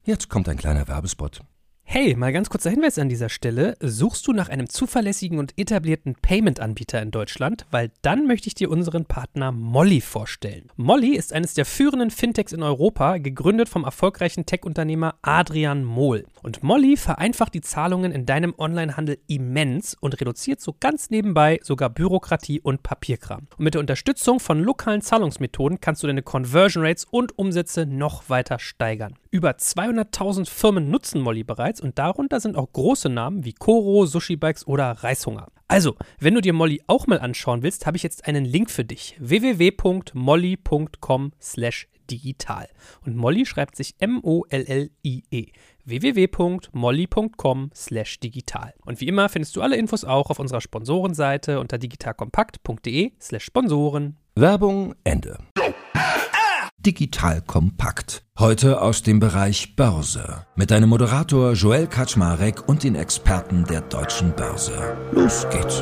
Jetzt kommt ein kleiner Werbespot. Hey, mal ganz kurzer Hinweis an dieser Stelle. Suchst du nach einem zuverlässigen und etablierten Payment-Anbieter in Deutschland? Weil dann möchte ich dir unseren Partner Molly vorstellen. Molly ist eines der führenden Fintechs in Europa, gegründet vom erfolgreichen Tech-Unternehmer Adrian Mohl. Und Molly vereinfacht die Zahlungen in deinem Onlinehandel immens und reduziert so ganz nebenbei sogar Bürokratie und Papierkram. Und mit der Unterstützung von lokalen Zahlungsmethoden kannst du deine Conversion Rates und Umsätze noch weiter steigern. Über 200.000 Firmen nutzen Molly bereits und darunter sind auch große Namen wie Koro, Sushi Bikes oder Reishunger. Also, wenn du dir Molly auch mal anschauen willst, habe ich jetzt einen Link für dich. www.molly.com/digital. Und Molly schreibt sich M-O-L-L-I-E. www.molly.com/digital. Und wie immer findest du alle Infos auch auf unserer Sponsorenseite unter digitalkompakt.de/Sponsoren. Werbung Ende. Digital Kompakt. Heute aus dem Bereich Börse. Mit deinem Moderator Joel Kaczmarek und den Experten der Deutschen Börse. Los geht's.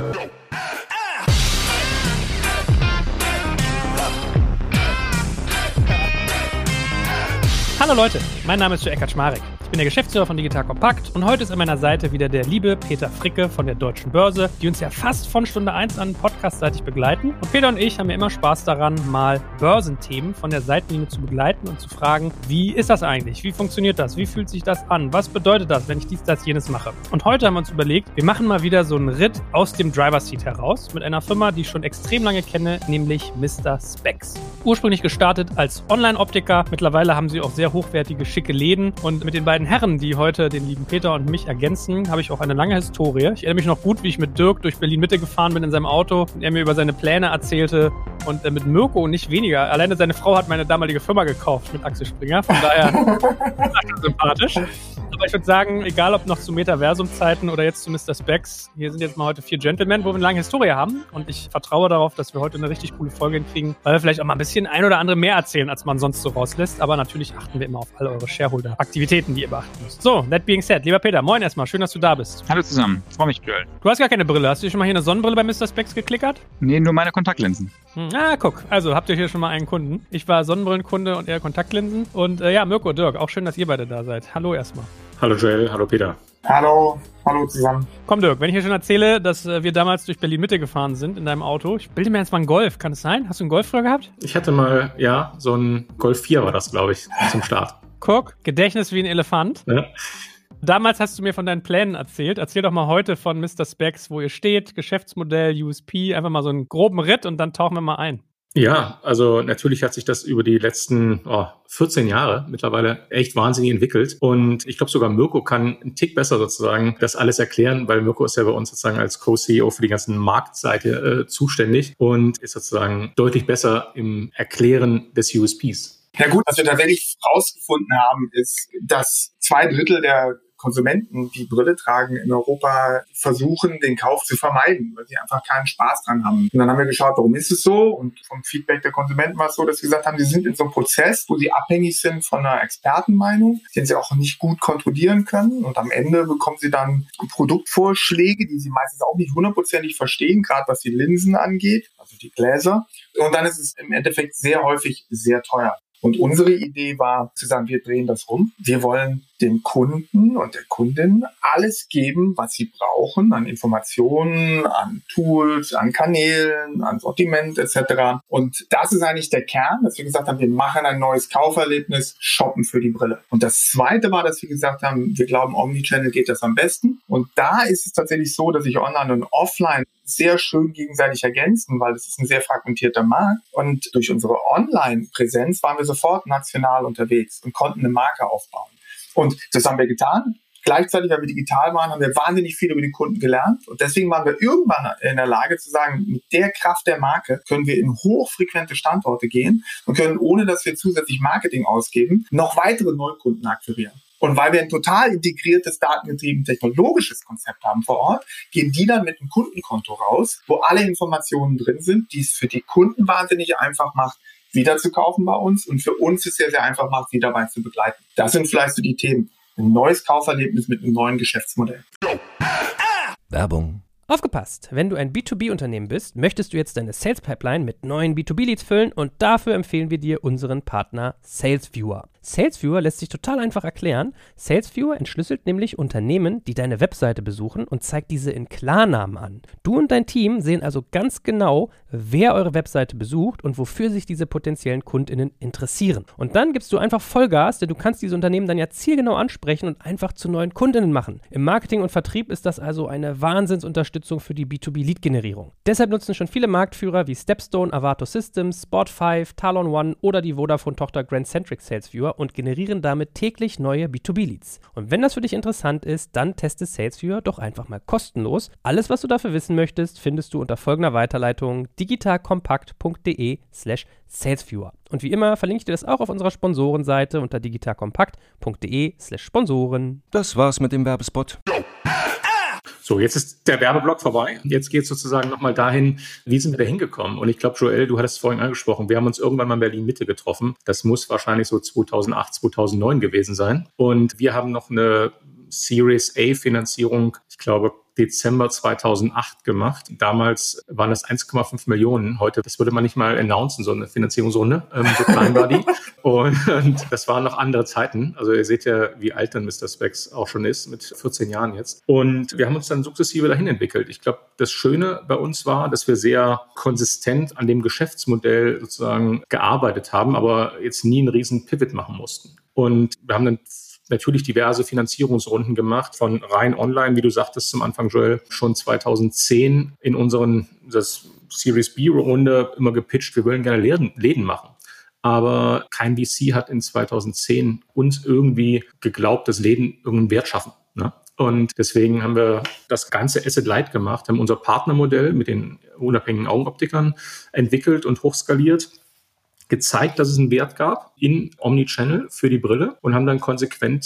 Hallo Leute, mein Name ist Joel Kaczmarek. Ich bin der Geschäftsführer von Digital Kompakt und heute ist an meiner Seite wieder der liebe Peter Fricke von der Deutschen Börse, die uns ja fast von Stunde 1 an podcastseitig begleiten. Und Peter und ich haben ja immer Spaß daran, mal Börsenthemen von der Seitenlinie zu begleiten und zu fragen, wie ist das eigentlich? Wie funktioniert das? Wie fühlt sich das an? Was bedeutet das, wenn ich dies, das, jenes mache? Und heute haben wir uns überlegt, wir machen mal wieder so einen Ritt aus dem Driver's Seat heraus mit einer Firma, die ich schon extrem lange kenne, nämlich Mr. Spex. Ursprünglich gestartet als Online-Optiker, mittlerweile haben sie auch sehr hochwertige, schicke Läden und mit den beiden Herren, die heute den lieben Peter und mich ergänzen, habe ich auch eine lange Historie. Ich erinnere mich noch gut, wie ich mit Dirk durch Berlin-Mitte gefahren bin in seinem Auto und er mir über seine Pläne erzählte und mit Mirko nicht weniger. Alleine seine Frau hat meine damalige Firma gekauft mit Axel Springer, von daher sympathisch. Aber ich würde sagen, egal ob noch zu Metaversum-Zeiten oder jetzt zu Mr. Spex, hier sind jetzt mal heute 4 Gentlemen, wo wir eine lange Historie haben und ich vertraue darauf, dass wir heute eine richtig coole Folge hinkriegen, weil wir vielleicht auch mal ein bisschen ein oder andere mehr erzählen, als man sonst so rauslässt, aber natürlich achten wir immer auf alle eure Shareholder-Aktivitäten, die ihr beachten müsst. So, that being said, lieber Peter, moin erstmal, schön, dass du da bist. Hallo zusammen, freue mich, Joel. Du hast gar keine Brille, hast du schon mal hier eine Sonnenbrille bei Mr. Spex geklickert? Nee, nur meine Kontaktlinsen. Guck, also habt ihr hier schon mal einen Kunden. Ich war Sonnenbrillenkunde und er Kontaktlinsen und ja, Mirko, Dirk, auch schön, dass ihr beide da seid. Hallo erstmal. Hallo Joel, hallo Peter. Hallo zusammen. Komm Dirk, wenn ich dir schon erzähle, dass wir damals durch Berlin-Mitte gefahren sind in deinem Auto, ich bilde mir jetzt mal einen Golf, kann es sein? Hast du einen Golf früher gehabt? Ich hatte mal, ja, so ein Golf 4 war das, glaube ich, zum Start. Guck, Gedächtnis wie ein Elefant. Ja. Damals hast du mir von deinen Plänen erzählt. Erzähl doch mal heute von Mr. Spex, wo ihr steht, Geschäftsmodell, USP, einfach mal so einen groben Ritt und dann tauchen wir mal ein. Ja, also natürlich hat sich das über die letzten 14 Jahre mittlerweile echt wahnsinnig entwickelt. Und ich glaube sogar Mirko kann einen Tick besser sozusagen das alles erklären, weil Mirko ist ja bei uns sozusagen als Co-CEO für die ganzen Marktseite zuständig und ist sozusagen deutlich besser im Erklären des USPs. Ja gut, was wir tatsächlich rausgefunden haben, ist, dass 2/3 der Konsumenten, die Brille tragen in Europa, versuchen, den Kauf zu vermeiden, weil sie einfach keinen Spaß dran haben. Und dann haben wir geschaut, warum ist es so? Und vom Feedback der Konsumenten war es so, dass sie gesagt haben, sie sind in so einem Prozess, wo sie abhängig sind von einer Expertenmeinung, den sie auch nicht gut kontrollieren können. Und am Ende bekommen sie dann Produktvorschläge, die sie meistens auch nicht 100%ig verstehen, gerade was die Linsen angeht, also die Gläser. Und dann ist es im Endeffekt sehr häufig sehr teuer. Und unsere Idee war zu sagen, wir drehen das rum. Wir wollen dem Kunden und der Kundin alles geben, was sie brauchen an Informationen, an Tools, an Kanälen, an Sortiment etc. Und das ist eigentlich der Kern, dass wir gesagt haben, wir machen ein neues Kauferlebnis, shoppen für die Brille. Und das Zweite war, dass wir gesagt haben, wir glauben, Omnichannel geht das am besten. Und da ist es tatsächlich so, dass sich Online und Offline sehr schön gegenseitig ergänzen, weil es ist ein sehr fragmentierter Markt. Und durch unsere Online-Präsenz waren wir sofort national unterwegs und konnten eine Marke aufbauen. Und das haben wir getan. Gleichzeitig, weil wir digital waren, haben wir wahnsinnig viel über die Kunden gelernt. Und deswegen waren wir irgendwann in der Lage zu sagen, mit der Kraft der Marke können wir in hochfrequente Standorte gehen und können, ohne dass wir zusätzlich Marketing ausgeben, noch weitere Neukunden akquirieren. Und weil wir ein total integriertes, datengetrieben technologisches Konzept haben vor Ort, gehen die dann mit einem Kundenkonto raus, wo alle Informationen drin sind, die es für die Kunden wahnsinnig einfach macht, wieder zu kaufen bei uns und für uns es sehr, sehr einfach macht, sie dabei zu begleiten. Das sind vielleicht so die Themen. Ein neues Kauferlebnis mit einem neuen Geschäftsmodell. Werbung Aufgepasst! Wenn du ein B2B-Unternehmen bist, möchtest du jetzt deine Sales-Pipeline mit neuen B2B-Leads füllen und dafür empfehlen wir dir unseren Partner SalesViewer. SalesViewer lässt sich total einfach erklären. SalesViewer entschlüsselt nämlich Unternehmen, die deine Webseite besuchen und zeigt diese in Klarnamen an. Du und dein Team sehen also ganz genau, wer eure Webseite besucht und wofür sich diese potenziellen KundInnen interessieren. Und dann gibst du einfach Vollgas, denn du kannst diese Unternehmen dann ja zielgenau ansprechen und einfach zu neuen KundInnen machen. Im Marketing und Vertrieb ist das also eine Wahnsinnsunterstützung für die B2B-Lead-Generierung. Deshalb nutzen schon viele Marktführer wie Stepstone, Avato Systems, Spot5, Talon One oder die Vodafone-Tochter Grand Centric SalesViewer und generieren damit täglich neue B2B-Leads. Und wenn das für dich interessant ist, dann teste SalesViewer doch einfach mal kostenlos. Alles, was du dafür wissen möchtest, findest du unter folgender Weiterleitung digitalkompakt.de/SalesViewer. Und wie immer verlinke ich dir das auch auf unserer Sponsorenseite unter digitalkompakt.de/Sponsoren. Das war's mit dem Werbespot. So, jetzt ist der Werbeblock vorbei. Jetzt geht es sozusagen nochmal dahin, wie sind wir da hingekommen? Und ich glaube, Joel, du hattest es vorhin angesprochen, wir haben uns irgendwann mal in Berlin-Mitte getroffen. Das muss wahrscheinlich so 2008, 2009 gewesen sein. Und wir haben noch eine Series A-Finanzierung, ich glaube, Dezember 2008 gemacht. Damals waren das 1,5 Millionen. Heute, das würde man nicht mal announcen, so eine Finanzierungsrunde. So klein war die. Und das waren noch andere Zeiten. Also ihr seht ja, wie alt dann Mr. Spex auch schon ist, mit 14 Jahren jetzt. Und wir haben uns dann sukzessive dahin entwickelt. Ich glaube, das Schöne bei uns war, dass wir sehr konsistent an dem Geschäftsmodell sozusagen gearbeitet haben, aber jetzt nie einen riesen Pivot machen mussten. Und wir haben dann natürlich diverse Finanzierungsrunden gemacht, von rein online, wie du sagtest zum Anfang, Joel, schon 2010 in das Series B-Runde immer gepitcht, wir wollen gerne Läden machen. Aber kein VC hat in 2010 uns irgendwie geglaubt, dass Läden irgendeinen Wert schaffen. Ne? Und deswegen haben wir das ganze Asset-Light gemacht, haben unser Partnermodell mit den unabhängigen Augenoptikern entwickelt und hochskaliert, gezeigt, dass es einen Wert gab in Omnichannel für die Brille und haben dann konsequent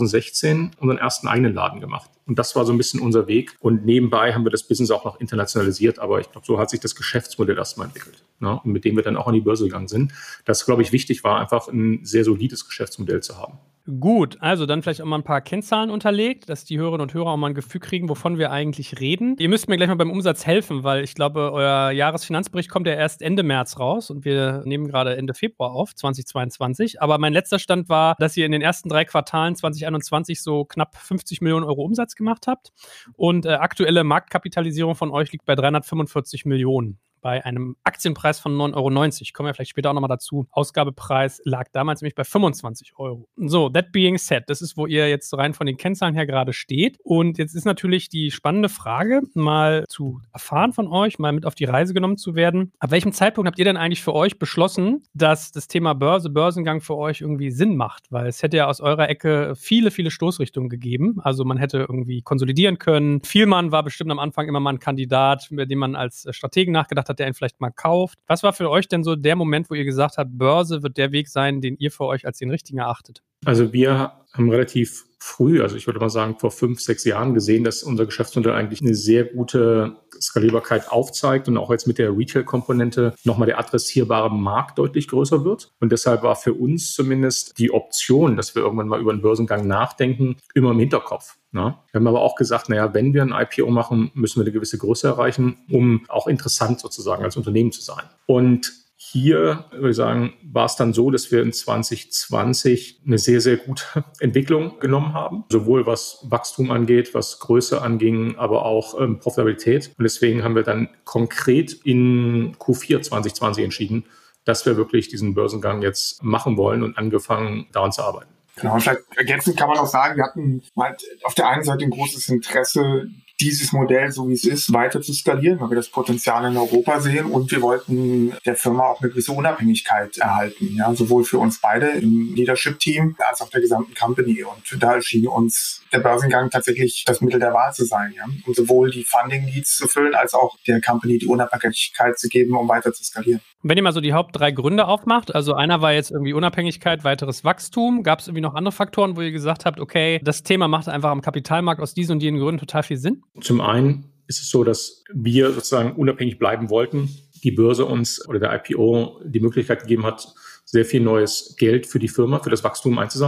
2016 unseren ersten eigenen Laden gemacht. Und das war so ein bisschen unser Weg. Und nebenbei haben wir das Business auch noch internationalisiert. Aber ich glaube, so hat sich das Geschäftsmodell erstmal entwickelt. Ne? Und mit dem wir dann auch an die Börse gegangen sind. Das, glaube ich, wichtig war, einfach ein sehr solides Geschäftsmodell zu haben. Gut, also dann vielleicht auch mal ein paar Kennzahlen unterlegt, dass die Hörerinnen und Hörer auch mal ein Gefühl kriegen, wovon wir eigentlich reden. Ihr müsst mir gleich mal beim Umsatz helfen, weil ich glaube, euer Jahresfinanzbericht kommt ja erst Ende März raus und wir nehmen gerade Ende Februar auf, 2022. Aber mein letzter Stand war, dass ihr in den ersten 3 Quartalen 2021 so knapp 50 Millionen Euro Umsatz gemacht habt und aktuelle Marktkapitalisierung von euch liegt bei 345 Millionen. Bei einem Aktienpreis von 9,90 Euro. Kommen wir vielleicht später auch nochmal dazu. Ausgabepreis lag damals nämlich bei 25 Euro. So, that being said, das ist, wo ihr jetzt rein von den Kennzahlen her gerade steht. Und jetzt ist natürlich die spannende Frage, mal zu erfahren von euch, mal mit auf die Reise genommen zu werden. Ab welchem Zeitpunkt habt ihr denn eigentlich für euch beschlossen, dass das Thema Börse, Börsengang für euch irgendwie Sinn macht? Weil es hätte ja aus eurer Ecke viele, viele Stoßrichtungen gegeben. Also man hätte irgendwie konsolidieren können. Vielmann war bestimmt am Anfang immer mal ein Kandidat, mit dem man als Strategen nachgedacht hat, der ihn vielleicht mal kauft. Was war für euch denn so der Moment, wo ihr gesagt habt, Börse wird der Weg sein, den ihr für euch als den richtigen erachtet? Also wir haben relativ früh, also ich würde mal sagen vor 5, 6 Jahren gesehen, dass unser Geschäftsmodell eigentlich eine sehr gute Skalierbarkeit aufzeigt und auch jetzt mit der Retail-Komponente nochmal der adressierbare Markt deutlich größer wird. Und deshalb war für uns zumindest die Option, dass wir irgendwann mal über einen Börsengang nachdenken, immer im Hinterkopf. Ne? Wir haben aber auch gesagt, wenn wir ein IPO machen, müssen wir eine gewisse Größe erreichen, um auch interessant sozusagen als Unternehmen zu sein. Und hier, würde ich sagen, war es dann so, dass wir in 2020 eine sehr, sehr gute Entwicklung genommen haben. Sowohl was Wachstum angeht, was Größe anging, aber auch Profitabilität. Und deswegen haben wir dann konkret in Q4 2020 entschieden, dass wir wirklich diesen Börsengang jetzt machen wollen und angefangen, daran zu arbeiten. Genau, und vielleicht ergänzend kann man auch sagen, wir hatten halt auf der einen Seite ein großes Interesse, dieses Modell, so wie es ist, weiter zu skalieren, weil wir das Potenzial in Europa sehen und wir wollten der Firma auch eine gewisse Unabhängigkeit erhalten, ja, sowohl für uns beide im Leadership-Team als auch der gesamten Company. Und da erschien uns der Börsengang tatsächlich das Mittel der Wahl zu sein, ja, um sowohl die Funding-Needs zu füllen, als auch der Company die Unabhängigkeit zu geben, um weiter zu skalieren. Wenn ihr mal so die Haupt 3 Gründe aufmacht, also einer war jetzt irgendwie Unabhängigkeit, weiteres Wachstum, gab es irgendwie noch andere Faktoren, wo ihr gesagt habt, okay, das Thema macht einfach am Kapitalmarkt aus diesen und jenen Gründen total viel Sinn? Zum einen ist es so, dass wir sozusagen unabhängig bleiben wollten. Die Börse uns oder der IPO die Möglichkeit gegeben hat, sehr viel neues Geld für die Firma, für das Wachstum einzusammeln.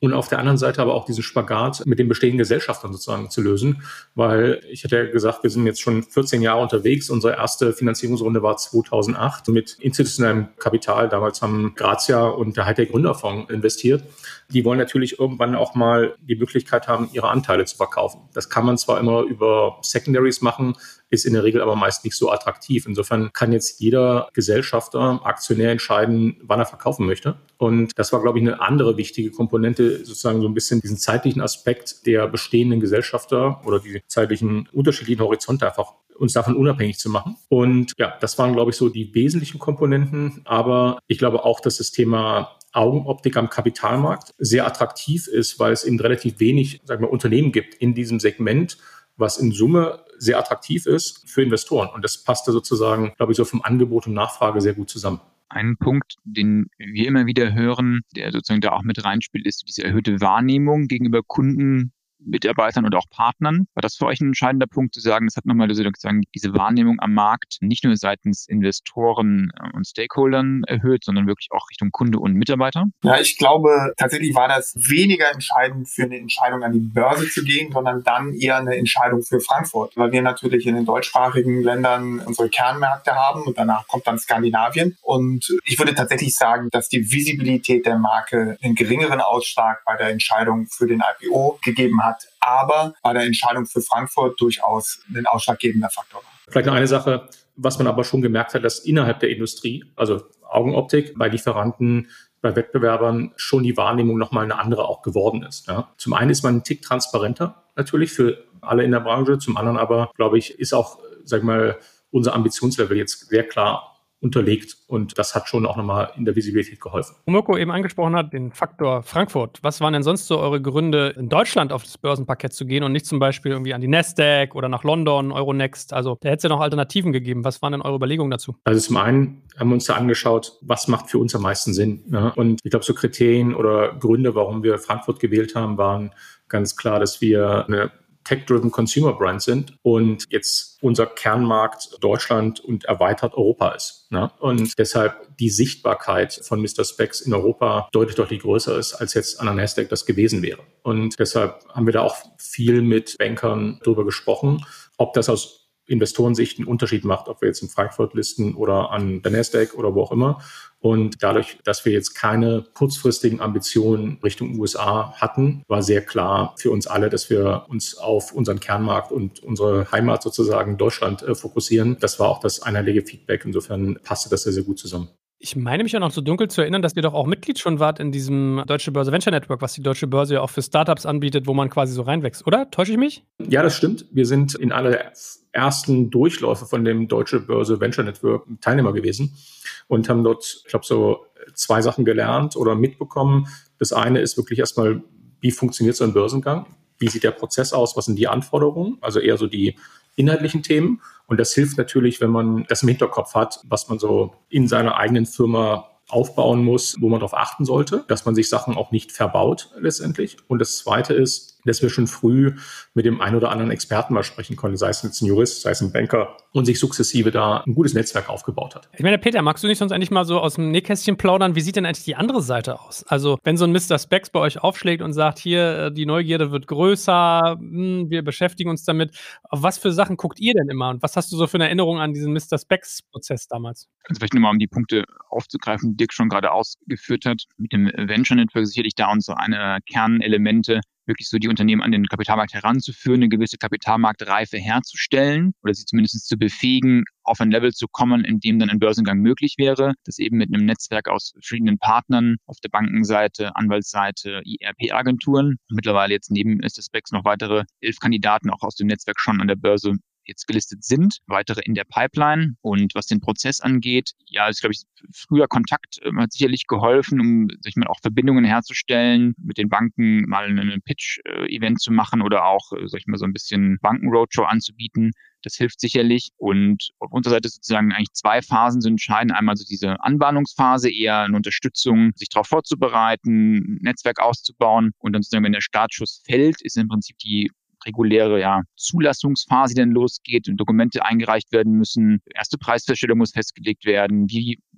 und auf der anderen Seite aber auch diesen Spagat mit den bestehenden Gesellschaftern sozusagen zu lösen, weil ich hatte ja gesagt, wir sind jetzt schon 14 Jahre unterwegs. Unsere erste Finanzierungsrunde war 2008 mit institutionellem Kapital. Damals haben Grazia und der Hightech Gründerfonds investiert. Die wollen natürlich irgendwann auch mal die Möglichkeit haben, ihre Anteile zu verkaufen. Das kann man zwar immer über Secondaries machen, ist in der Regel aber meist nicht so attraktiv. Insofern kann jetzt jeder Gesellschafter, Aktionär entscheiden, wann er verkaufen möchte. Und das war, glaube ich, eine andere wichtige Komponente, sozusagen so ein bisschen diesen zeitlichen Aspekt der bestehenden Gesellschafter oder die zeitlichen unterschiedlichen Horizonte einfach uns davon unabhängig zu machen. Und ja, das waren, glaube ich, so die wesentlichen Komponenten. Aber ich glaube auch, dass das Thema Augenoptik am Kapitalmarkt sehr attraktiv ist, weil es eben relativ wenig, sagen wir, Unternehmen gibt in diesem Segment, was in Summe sehr attraktiv ist für Investoren. Und das passte sozusagen, glaube ich, so vom Angebot und Nachfrage sehr gut zusammen. Ein Punkt, den wir immer wieder hören, der sozusagen da auch mit reinspielt, ist diese erhöhte Wahrnehmung gegenüber Kunden, Mitarbeitern und auch Partnern. War das für euch ein entscheidender Punkt zu sagen, das hat nochmal sozusagen diese Wahrnehmung am Markt nicht nur seitens Investoren und Stakeholdern erhöht, sondern wirklich auch Richtung Kunde und Mitarbeiter? Ja, ich glaube, tatsächlich war das weniger entscheidend für eine Entscheidung an die Börse zu gehen, sondern dann eher eine Entscheidung für Frankfurt, weil wir natürlich in den deutschsprachigen Ländern unsere Kernmärkte haben und danach kommt dann Skandinavien. Und ich würde tatsächlich sagen, dass die Visibilität der Marke einen geringeren Ausschlag bei der Entscheidung für den IPO gegeben hat, aber bei der Entscheidung für Frankfurt durchaus ein ausschlaggebender Faktor war. Vielleicht noch eine Sache, was man aber schon gemerkt hat, dass innerhalb der Industrie, also Augenoptik bei Lieferanten, bei Wettbewerbern schon die Wahrnehmung nochmal eine andere auch geworden ist. Ja. Zum einen ist man einen Tick transparenter natürlich für alle in der Branche, zum anderen aber, glaube ich, ist auch, sag ich mal, unser Ambitionslevel jetzt sehr klar unterlegt und das hat schon auch nochmal in der Visibilität geholfen. Mirko eben angesprochen hat, den Faktor Frankfurt. Was waren denn sonst so eure Gründe, in Deutschland auf das Börsenparkett zu gehen und nicht zum Beispiel irgendwie an die Nasdaq oder nach London, Euronext? Also da hätte es ja noch Alternativen gegeben. Was waren denn eure Überlegungen dazu? Also zum einen haben wir uns da angeschaut, was macht für uns am meisten Sinn. Ne? Und ich glaube, so Kriterien oder Gründe, warum wir Frankfurt gewählt haben, waren ganz klar, dass wir eine Tech-driven Consumer Brand sind und jetzt unser Kernmarkt Deutschland und erweitert Europa ist. Ne? Und deshalb die Sichtbarkeit von Mr. Spex in Europa deutlich größer ist, als jetzt an der Nasdaq das gewesen wäre. Und deshalb haben wir da auch viel mit Bankern drüber gesprochen, ob das aus Investorensicht einen Unterschied macht, ob wir jetzt in Frankfurt listen oder an der Nasdaq oder wo auch immer. Und dadurch, dass wir jetzt keine kurzfristigen Ambitionen Richtung USA hatten, war sehr klar für uns alle, dass wir uns auf unseren Kernmarkt und unsere Heimat sozusagen Deutschland fokussieren. Das war auch das einhellige Feedback. Insofern passte das sehr gut zusammen. Ich meine mich auch noch so dunkel zu erinnern, dass ihr doch auch Mitglied schon wart in diesem Deutsche Börse Venture Network, was die Deutsche Börse ja auch für Startups anbietet, wo man quasi so reinwächst, oder? Täusche ich mich? Ja, das stimmt. Wir sind in alle ersten Durchläufe von dem Deutsche Börse Venture Network Teilnehmer gewesen und haben dort, ich glaube, so 2 Sachen gelernt oder mitbekommen. Das eine ist wirklich erstmal, wie funktioniert so ein Börsengang? Wie sieht der Prozess aus? Was sind die Anforderungen? Also eher so die inhaltlichen Themen. Und das hilft natürlich, wenn man das im Hinterkopf hat, was man so in seiner eigenen Firma aufbauen muss, wo man darauf achten sollte, dass man sich Sachen auch nicht verbaut letztendlich. Und das Zweite ist, dass wir schon früh mit dem einen oder anderen Experten mal sprechen konnten, sei es jetzt ein Jurist, sei es ein Banker und sich sukzessive da ein gutes Netzwerk aufgebaut hat. Ich meine, Peter, magst du nicht sonst eigentlich mal so aus dem Nähkästchen plaudern? Wie sieht denn eigentlich die andere Seite aus? Also wenn so ein Mr. Spex bei euch aufschlägt und sagt, hier, die Neugierde wird größer, wir beschäftigen uns damit. Auf was für Sachen guckt ihr denn immer? Und was hast du so für eine Erinnerung an diesen Mr. Spex-Prozess damals? Also vielleicht nochmal, um die Punkte aufzugreifen, die Dirk schon gerade ausgeführt hat. Mit dem Venture Network sicherlich da uns so eine Kernelemente, wirklich so die Unternehmen an den Kapitalmarkt heranzuführen, eine gewisse Kapitalmarktreife herzustellen oder sie zumindest zu befähigen, auf ein Level zu kommen, in dem dann ein Börsengang möglich wäre. Das eben mit einem Netzwerk aus verschiedenen Partnern auf der Bankenseite, Anwaltsseite, IRP-Agenturen. Mittlerweile jetzt neben Mr. Spex noch weitere 11 Kandidaten auch aus dem Netzwerk schon an der Börse jetzt gelistet sind, weitere in der Pipeline. Und was den Prozess angeht, ja, ist, glaube ich, früher Kontakt hat sicherlich geholfen, um, sag ich mal, auch Verbindungen herzustellen, mit den Banken mal einen Pitch-Event zu machen oder auch, sag ich mal, so ein bisschen Banken-Roadshow anzubieten. Das hilft sicherlich. Und auf unserer Seite sozusagen eigentlich 2 Phasen sind entscheidend. Einmal so diese Anbahnungsphase, eher eine Unterstützung, sich darauf vorzubereiten, ein Netzwerk auszubauen. Und dann sozusagen, wenn der Startschuss fällt, ist im Prinzip die reguläre Zulassungsphase, die dann losgeht und Dokumente eingereicht werden müssen. Erste Preisfeststellung muss festgelegt werden. Wie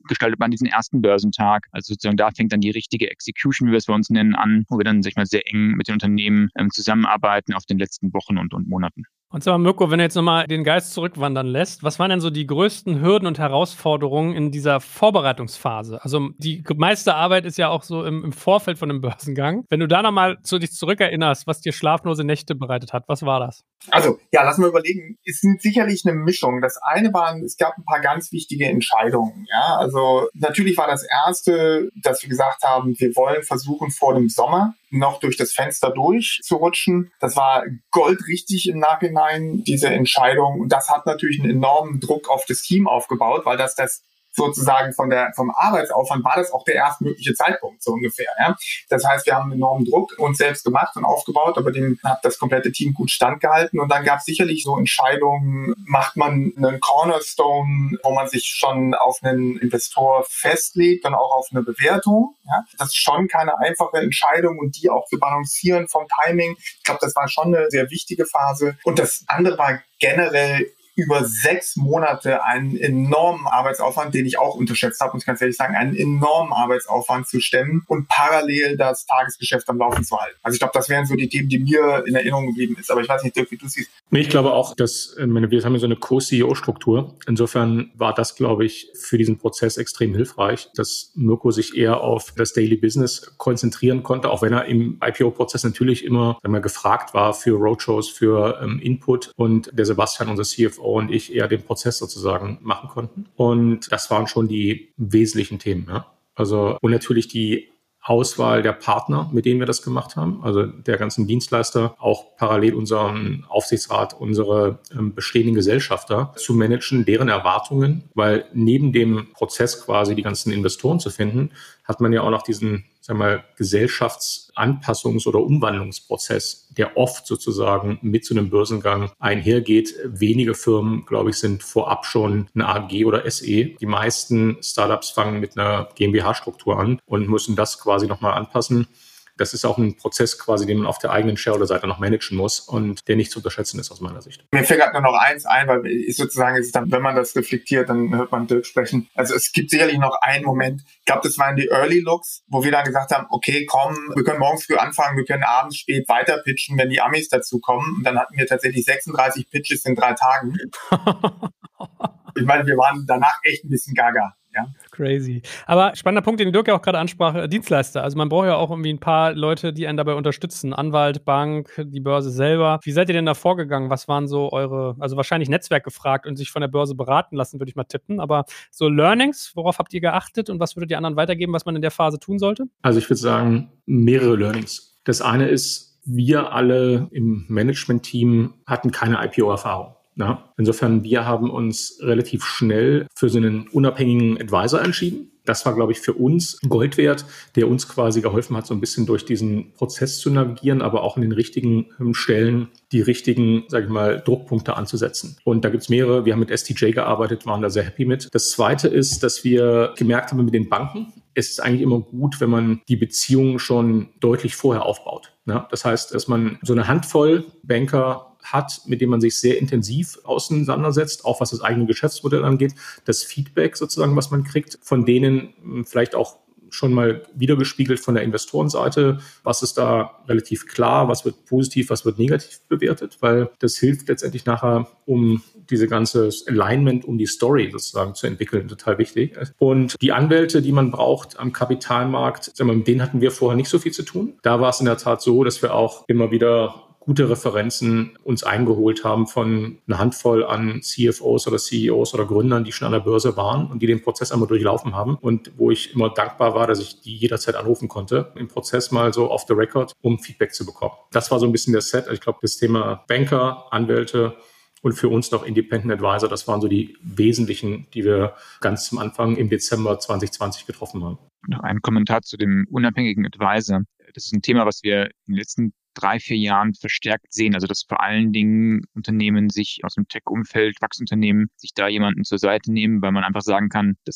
gestaltet man diesen ersten Börsentag? Also sozusagen da fängt dann die richtige Execution, wie wir es bei uns nennen, an, wo wir dann, sag ich mal, sehr eng mit den Unternehmen zusammenarbeiten auf den letzten Wochen und Monaten. Und sag mal, Mirko, wenn du jetzt nochmal den Geist zurückwandern lässt, was waren denn so die größten Hürden und Herausforderungen in dieser Vorbereitungsphase? Also die meiste Arbeit ist ja auch so im Vorfeld von einem Börsengang. Wenn du da nochmal dich zurückerinnerst, was dir schlaflose Nächte bereitet hat, was war das? Also, ja, lass mal überlegen. Es sind sicherlich eine Mischung. Das eine waren, es gab ein paar ganz wichtige Entscheidungen. Ja, also natürlich war das erste, dass wir gesagt haben, wir wollen versuchen, vor dem Sommer noch durch das Fenster durchzurutschen. Das war goldrichtig im Nachhinein, diese Entscheidung. Und das hat natürlich einen enormen Druck auf das Team aufgebaut, weil das sozusagen vom Arbeitsaufwand war das auch der erstmögliche Zeitpunkt, so ungefähr. Ja? Das heißt, wir haben einen enormen Druck uns selbst gemacht und aufgebaut, aber dem hat das komplette Team gut standgehalten. Und dann gab es sicherlich so Entscheidungen, macht man einen Cornerstone, wo man sich schon auf einen Investor festlegt und auch auf eine Bewertung. Ja? Das ist schon keine einfache Entscheidung und die auch zu balancieren vom Timing. Ich glaube, das war schon eine sehr wichtige Phase. Und das andere war generell über 6 Monate einen enormen Arbeitsaufwand, den ich auch unterschätzt habe, muss ich ganz ehrlich sagen, einen enormen Arbeitsaufwand zu stemmen und parallel das Tagesgeschäft am Laufen zu halten. Also ich glaube, das wären so die Themen, die mir in Erinnerung geblieben ist. Aber ich weiß nicht, Dirk, wie du siehst. Nee, ich glaube auch, dass wir haben ja so eine Co-CEO-Struktur. Insofern war das, glaube ich, für diesen Prozess extrem hilfreich, dass Mirko sich eher auf das Daily Business konzentrieren konnte, auch wenn er im IPO-Prozess natürlich immer gefragt war für Roadshows, für Input und der Sebastian, unser CFO, und ich eher den Prozess sozusagen machen konnten. Und das waren schon die wesentlichen Themen. Ja? Also, und natürlich die Auswahl der Partner, mit denen wir das gemacht haben, also der ganzen Dienstleister, auch parallel unseren Aufsichtsrat, unsere bestehenden Gesellschafter zu managen, deren Erwartungen, weil neben dem Prozess quasi die ganzen Investoren zu finden, hat man ja auch noch diesen, Gesellschaftsanpassungs- oder Umwandlungsprozess, der oft sozusagen mit so einem Börsengang einhergeht. Wenige Firmen, glaube ich, sind vorab schon eine AG oder SE. Die meisten Startups fangen mit einer GmbH-Struktur an und müssen das quasi nochmal anpassen. Das ist auch ein Prozess quasi, den man auf der eigenen Shareholder-Seite noch managen muss und der nicht zu unterschätzen ist aus meiner Sicht. Mir fällt gerade nur noch eins ein, weil ist dann, wenn man das reflektiert, dann hört man Dirk sprechen. Also es gibt sicherlich noch einen Moment, ich glaube, das waren die Early Looks, wo wir dann gesagt haben, okay, komm, wir können morgens früh anfangen, wir können abends spät weiter pitchen, wenn die Amis dazukommen. Und dann hatten wir tatsächlich 36 Pitches in 3 Tagen. Ich meine, wir waren danach echt ein bisschen gaga. Ja. Crazy. Aber spannender Punkt, den Dirk ja auch gerade ansprach, Dienstleister. Also man braucht ja auch irgendwie ein paar Leute, die einen dabei unterstützen. Anwalt, Bank, die Börse selber. Wie seid ihr denn da vorgegangen? Was waren so eure, also wahrscheinlich Netzwerk gefragt und sich von der Börse beraten lassen, würde ich mal tippen. Aber so Learnings, worauf habt ihr geachtet und was würdet ihr anderen weitergeben, was man in der Phase tun sollte? Also ich würde sagen, mehrere Learnings. Das eine ist, wir alle im Management-Team hatten keine IPO-Erfahrung. Ja, insofern, wir haben uns relativ schnell für so einen unabhängigen Advisor entschieden. Das war, glaube ich, für uns Gold wert, der uns quasi geholfen hat, so ein bisschen durch diesen Prozess zu navigieren, aber auch in den richtigen Stellen die richtigen, Druckpunkte anzusetzen. Und da gibt's mehrere. Wir haben mit STJ gearbeitet, waren da sehr happy mit. Das Zweite ist, dass wir gemerkt haben mit den Banken, es ist eigentlich immer gut, wenn man die Beziehungen schon deutlich vorher aufbaut. Ja, das heißt, dass man so eine Handvoll Banker hat, mit dem man sich sehr intensiv auseinandersetzt, auch was das eigene Geschäftsmodell angeht, das Feedback sozusagen, was man kriegt, von denen vielleicht auch schon mal wiedergespiegelt von der Investorenseite, was ist da relativ klar, was wird positiv, was wird negativ bewertet, weil das hilft letztendlich nachher, um diese ganze Alignment, um die Story sozusagen zu entwickeln, total wichtig. Und die Anwälte, die man braucht am Kapitalmarkt, mit denen hatten wir vorher nicht so viel zu tun. Da war es in der Tat so, dass wir auch immer wieder gute Referenzen uns eingeholt haben von einer Handvoll an CFOs oder CEOs oder Gründern, die schon an der Börse waren und die den Prozess einmal durchlaufen haben und wo ich immer dankbar war, dass ich die jederzeit anrufen konnte, im Prozess mal so off the record, um Feedback zu bekommen. Das war so ein bisschen der Set. Ich glaube, das Thema Banker, Anwälte und für uns noch Independent Advisor, das waren so die wesentlichen, die wir ganz zum Anfang im Dezember 2020 getroffen haben. Noch ein Kommentar zu dem unabhängigen Advisor. Das ist ein Thema, was wir in den letzten 3-4 Jahren verstärkt sehen. Also dass vor allen Dingen Unternehmen sich aus dem Tech-Umfeld, Wachstumsunternehmen, sich da jemanden zur Seite nehmen, weil man einfach sagen kann, das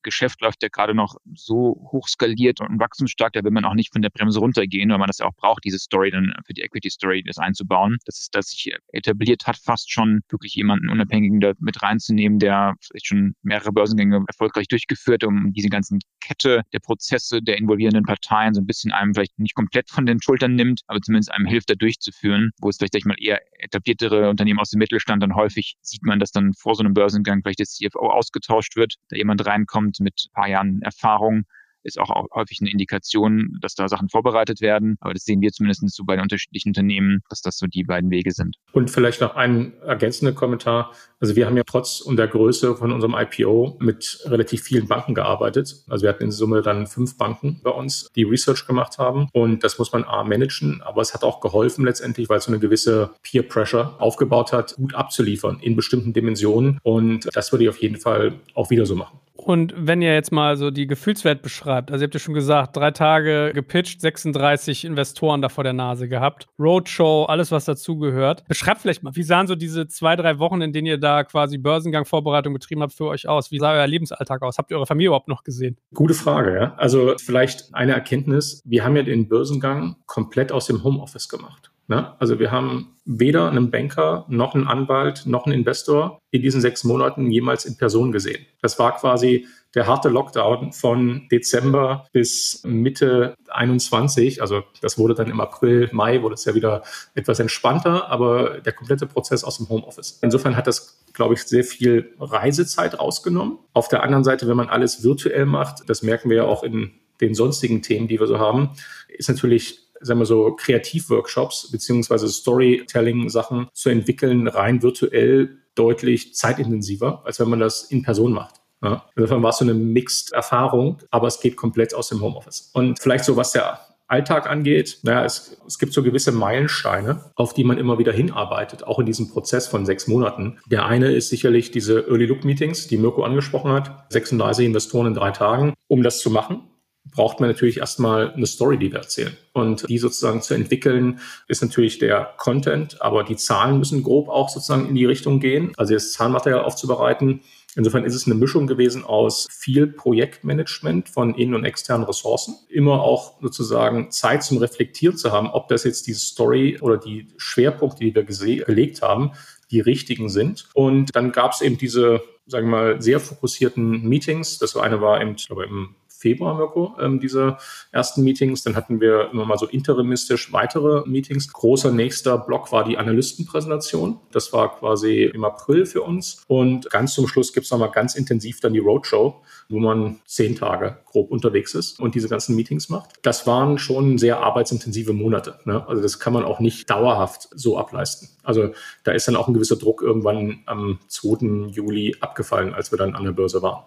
Geschäft läuft ja gerade noch so hoch skaliert und wachstumsstark, da will man auch nicht von der Bremse runtergehen, weil man das ja auch braucht, diese Story dann für die Equity-Story das einzubauen. Das sich etabliert hat, fast schon wirklich jemanden Unabhängigen da mit reinzunehmen, der vielleicht schon mehrere Börsengänge erfolgreich durchgeführt, um diese ganzen Kette der Prozesse der involvierenden Parteien so ein bisschen einem vielleicht nicht komplett von den Schultern nimmt, aber zumindest einem hilft, da durchzuführen, wo es vielleicht mal eher etabliertere Unternehmen aus dem Mittelstand dann häufig sieht man, dass dann vor so einem Börsengang vielleicht der CFO ausgetauscht wird, da jemand reinkommt mit ein paar Jahren Erfahrung, ist auch häufig eine Indikation, dass da Sachen vorbereitet werden. Aber das sehen wir zumindest so bei den unterschiedlichen Unternehmen, dass das so die beiden Wege sind. Und vielleicht noch ein ergänzender Kommentar. Also wir haben ja trotz der Größe von unserem IPO mit relativ vielen Banken gearbeitet. Also wir hatten in Summe dann 5 Banken bei uns, die Research gemacht haben. Und das muss man managen. Aber es hat auch geholfen letztendlich, weil es so eine gewisse Peer Pressure aufgebaut hat, gut abzuliefern in bestimmten Dimensionen. Und das würde ich auf jeden Fall auch wieder so machen. Und wenn ihr jetzt mal so die Gefühlswelt beschreibt, also ihr habt ja schon gesagt, 3 Tage gepitcht, 36 Investoren da vor der Nase gehabt, Roadshow, alles was dazugehört. Beschreibt vielleicht mal, wie sahen so diese 2-3 Wochen, in denen ihr da quasi Börsengang-Vorbereitung betrieben habt, für euch aus? Wie sah euer Lebensalltag aus? Habt ihr eure Familie überhaupt noch gesehen? Gute Frage, ja. Also vielleicht eine Erkenntnis, wir haben ja den Börsengang komplett aus dem Homeoffice gemacht. Ne? Also wir haben weder einen Banker, noch einen Anwalt, noch einen Investor in diesen 6 Monaten jemals in Person gesehen. Das war quasi der harte Lockdown von Dezember bis Mitte 21. Also das wurde dann im April, Mai, wurde es ja wieder etwas entspannter, aber der komplette Prozess aus dem Homeoffice. Insofern hat das, glaube ich, sehr viel Reisezeit rausgenommen. Auf der anderen Seite, wenn man alles virtuell macht, das merken wir ja auch in den sonstigen Themen, die wir so haben, ist natürlich, sagen wir so, Kreativworkshops beziehungsweise Storytelling-Sachen zu entwickeln, rein virtuell deutlich zeitintensiver, als wenn man das in Person macht. Ja. Insofern war es so eine Mixed-Erfahrung, aber es geht komplett aus dem Homeoffice. Und vielleicht so, was der Alltag angeht, es gibt so gewisse Meilensteine, auf die man immer wieder hinarbeitet, auch in diesem Prozess von 6 Monaten. Der eine ist sicherlich diese Early-Look-Meetings, die Mirko angesprochen hat, 36 Investoren in 3 Tagen. Um das zu machen, braucht man natürlich erstmal eine Story, die wir erzählen. Und die sozusagen zu entwickeln, ist natürlich der Content, aber die Zahlen müssen grob auch sozusagen in die Richtung gehen, also das Zahlenmaterial aufzubereiten. Insofern ist es eine Mischung gewesen aus viel Projektmanagement von innen- und externen Ressourcen, immer auch sozusagen Zeit zum Reflektieren zu haben, ob das jetzt die Story oder die Schwerpunkte, die wir gelegt haben, die richtigen sind. Und dann gab es eben diese, sagen wir mal, sehr fokussierten Meetings. Das eine war eben, ich glaube, im Februar, Mirko, diese ersten Meetings. Dann hatten wir immer mal so interimistisch weitere Meetings. Großer nächster Block war die Analystenpräsentation. Das war quasi im April für uns. Und ganz zum Schluss gibt es nochmal ganz intensiv dann die Roadshow, wo man 10 Tage grob unterwegs ist und diese ganzen Meetings macht. Das waren schon sehr arbeitsintensive Monate. Ne? Also das kann man auch nicht dauerhaft so ableisten. Also da ist dann auch ein gewisser Druck irgendwann am 2. Juli abgefallen, als wir dann an der Börse waren.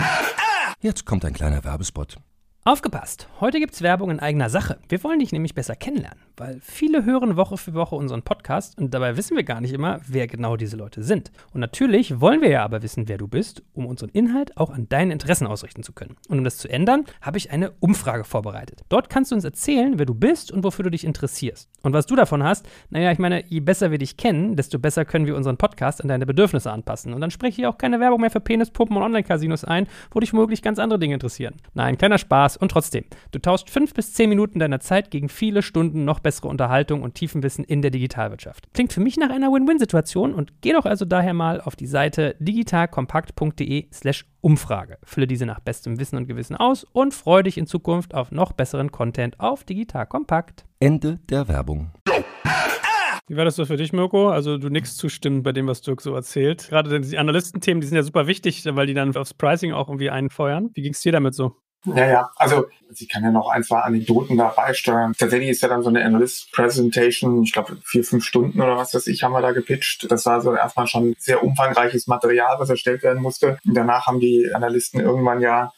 Jetzt kommt ein kleiner Werbespot. Aufgepasst! Heute gibt's Werbung in eigener Sache. Wir wollen dich nämlich besser kennenlernen, weil viele hören Woche für Woche unseren Podcast und dabei wissen wir gar nicht immer, wer genau diese Leute sind. Und natürlich wollen wir ja aber wissen, wer du bist, um unseren Inhalt auch an deinen Interessen ausrichten zu können. Und um das zu ändern, habe ich eine Umfrage vorbereitet. Dort kannst du uns erzählen, wer du bist und wofür du dich interessierst. Und was du davon hast, naja, ich meine, je besser wir dich kennen, desto besser können wir unseren Podcast an deine Bedürfnisse anpassen. Und dann spreche ich auch keine Werbung mehr für Penispuppen und Online-Casinos ein, wo dich womöglich ganz andere Dinge interessieren. Nein, kleiner Spaß. Und trotzdem, du tauschst 5 bis 10 Minuten deiner Zeit gegen viele Stunden noch bessere Unterhaltung und Tiefenwissen in der Digitalwirtschaft. Klingt für mich nach einer Win-Win-Situation und geh doch also daher mal auf die Seite digitalkompakt.de/Umfrage. Fülle diese nach bestem Wissen und Gewissen aus und freue dich in Zukunft auf noch besseren Content auf Digital Kompakt. Ende der Werbung. Wie war das so für dich, Mirko? Also du nickst zustimmend bei dem, was Dirk so erzählt. Gerade die Analystenthemen, die sind ja super wichtig, weil die dann aufs Pricing auch irgendwie einfeuern. Wie ging es dir damit so? Ja, also ich kann ja noch 1, 2 Anekdoten da beisteuern. Tatsächlich ist ja dann so eine Analyst-Presentation, ich glaube 4-5 Stunden oder was weiß ich, haben wir da gepitcht. Das war so erstmal schon sehr umfangreiches Material, was erstellt werden musste. Und danach haben die Analysten irgendwann ja